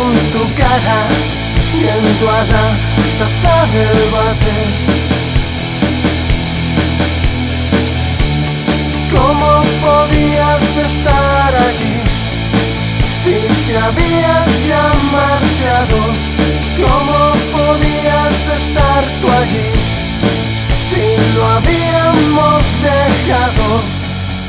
en tu cara viendo a la taza del váter. ¿Cómo podías estar allí si te habías ya marchado? ¿Cómo podías estar tú allí si lo habíamos dejado?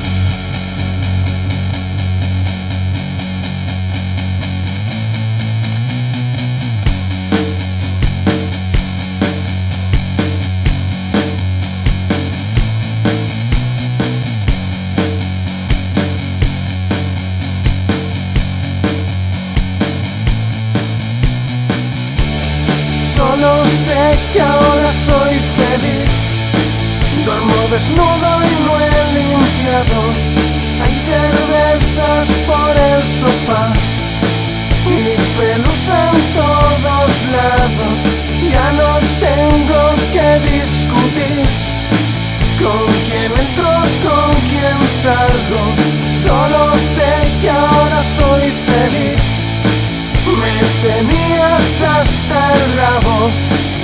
Solo sé que ahora soy feliz. Duermo desnudo y no he limpiado. Hay cervezas por el sofá y pelusa en todos lados. Ya no tengo que discutir con quién entro, con quién salgo. Solo sé que ahora soy feliz. Me tenías hasta el rabo